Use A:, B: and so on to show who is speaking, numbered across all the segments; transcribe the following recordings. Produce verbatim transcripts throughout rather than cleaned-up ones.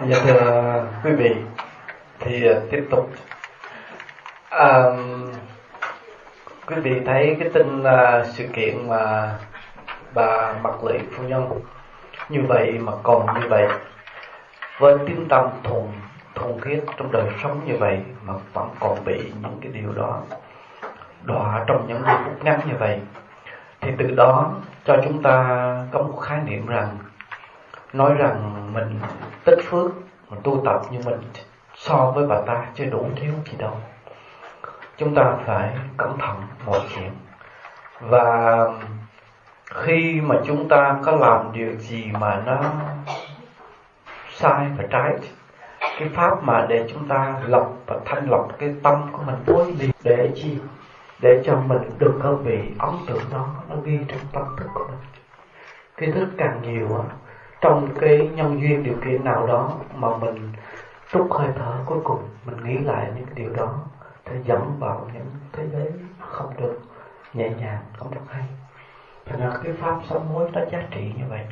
A: Dạ thưa quý vị, thì uh, tiếp tục à, quý vị thấy cái tin uh, sự kiện mà bà Mạc Lị phu nhân như vậy mà còn như vậy, với tiếng tâm thuần thuần khiết trong đời sống như vậy mà vẫn còn bị những cái điều đó đọa trong những giây phút ngắn như vậy, thì từ đó cho chúng ta có một khái niệm rằng, nói rằng mình tích phước, mình tu tập nhưng mình so với bà ta chưa đủ thiếu gì đâu. Chúng ta phải cẩn thận mọi chuyện. Và khi mà chúng ta có làm điều gì mà nó sai và trái, cái pháp mà để chúng ta lọc và thanh lọc cái tâm của mình vốn đi, để chi? Để cho mình được có vị ấn tượng đó nó ghi trong tâm thức của mình. Cái thức càng nhiều á, trong cái nhân duyên điều kiện nào đó mà mình trút hơi thở cuối cùng, mình nghĩ lại những cái điều đó để dẫn vào những thế giới không được nhẹ nhàng, không được hay. Thành ra cái pháp sám hối nó giá trị như vậy.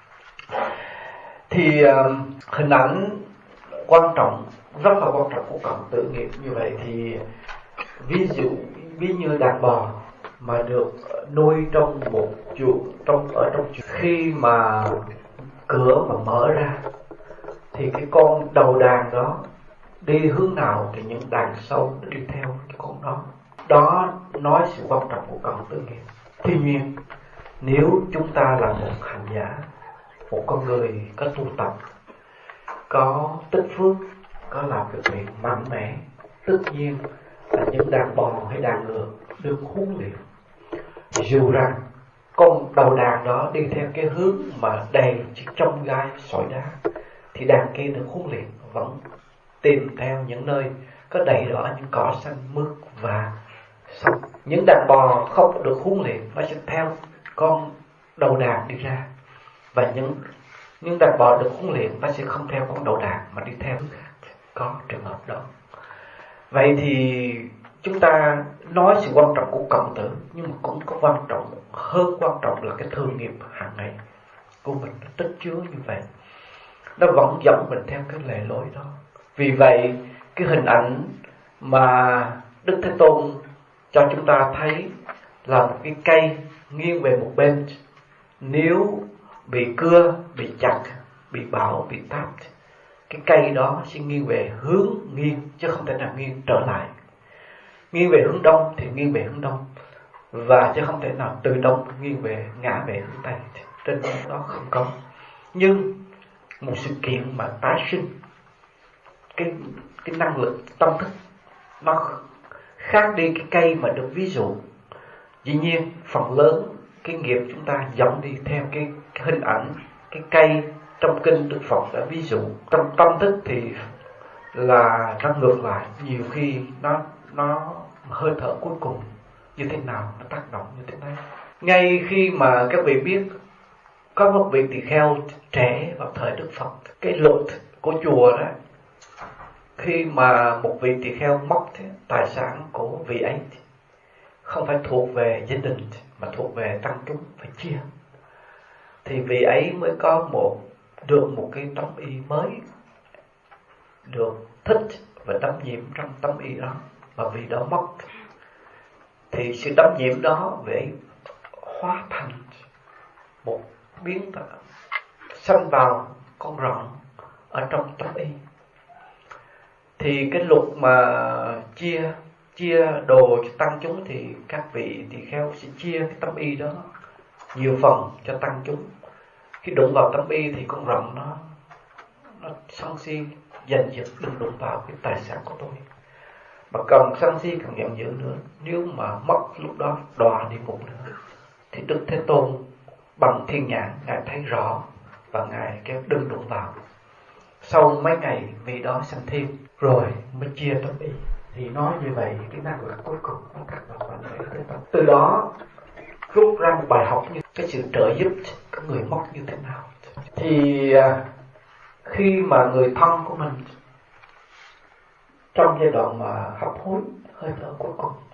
A: Thì uh, hình ảnh quan trọng, rất là quan trọng của cộng tự nghiệp như vậy. Thì ví dụ ví như đàn bò mà được nuôi trong một chuồng, trong ở trong chuồng, khi mà cửa mà mở ra thì cái con đầu đàn đó đi hướng nào thì những đàn sau đi theo cái con đó. Đó nói sự quan trọng của cộng tự nghiệp. Tuy nhiên, nếu chúng ta là một hành giả, một con người có tu tập, có tích phước, có làm việc việc mạnh mẽ, tất nhiên là những đàn bò hay đàn ngựa được huấn luyện. Dù rằng con đầu đàn đó đi theo cái hướng mà đầy trong gai sỏi đá, thì đàn kia được huấn luyện vẫn tìm theo những nơi có đầy đỏ những cỏ xanh mướt và sông. Những đàn bò không được huấn luyện, nó sẽ theo con đầu đàn đi ra. Và những những đàn bò được huấn luyện, nó sẽ không theo con đầu đàn mà đi theo hướng khác. Có trường hợp đó. Vậy thì chúng ta nói sự quan trọng của cộng tử, nhưng mà cũng có quan trọng hơn, quan trọng là cái thường nghiệp hàng ngày của mình nó tích chứa như vậy, nó vẫn dẫn mình theo cái lề lối đó. Vì vậy cái hình ảnh mà Đức Thế Tôn cho chúng ta thấy là một cái cây nghiêng về một bên, nếu bị cưa, bị chặt, bị bão, bị táp, cái cây đó sẽ nghiêng về hướng nghiêng, chứ không thể nào nghiêng trở lại. Nghiêng về hướng đông thì nghiêng về hướng đông, và chứ không thể nào từ đông nghiêng về ngã về hướng tây. Trên đó không có. Nhưng một sự kiện mà tái sinh, cái cái năng lực tâm thức nó khác đi cái cây mà được ví dụ. Dĩ nhiên phần lớn cái nghiệp chúng ta dẫn đi theo cái, cái hình ảnh cái cây trong kinh Đức Phật đã ví dụ. Trong tâm thức thì là nó ngược lại, nhiều khi nó nó hơi thở cuối cùng như thế nào nó tác động như thế này. Ngay khi mà các vị biết có một vị tỳ kheo trẻ vào thời Đức Phật, cái luật của chùa đó, khi mà một vị tỳ kheo mất tài sản của vị ấy không phải thuộc về gia đình mà thuộc về tăng chúng, phải chia. Thì vị ấy mới có một được một cái tấm y mới, được thích và đắm nhiễm trong tấm y đó, mà vì đó mất thì sự đắm nhiễm đó vậy hóa thành một biến sanh vào con rồng ở trong tấm y. Thì cái luật mà chia chia đồ cho tăng chúng thì các vị tỳ kheo sẽ chia cái tấm y đó nhiều phần cho tăng chúng. Khi đụng vào tấm y thì con rồng nó nó sân si giành giật, đừng đụng vào cái tài sản của tôi. Mà cần sân si càng giận dữ nữa, nếu mà mất lúc đó đọa địa ngục nữa. Thì Đức Thế Tôn bằng thiên nhãn ngài thấy rõ và ngài kêu đừng đụng vào. Sau mấy ngày vị đó sanh thiên rồi mới chia tấm y. Thì nói như vậy cái năng lực cuối cùng nó tác động mạnh mẽ tới tâm. Từ đó rút ra một bài học như cái sự trợ giúp các người mất như thế nào. Thì khi mà người thân của mình trong giai đoạn mà hấp hối hơi thở cuối cùng,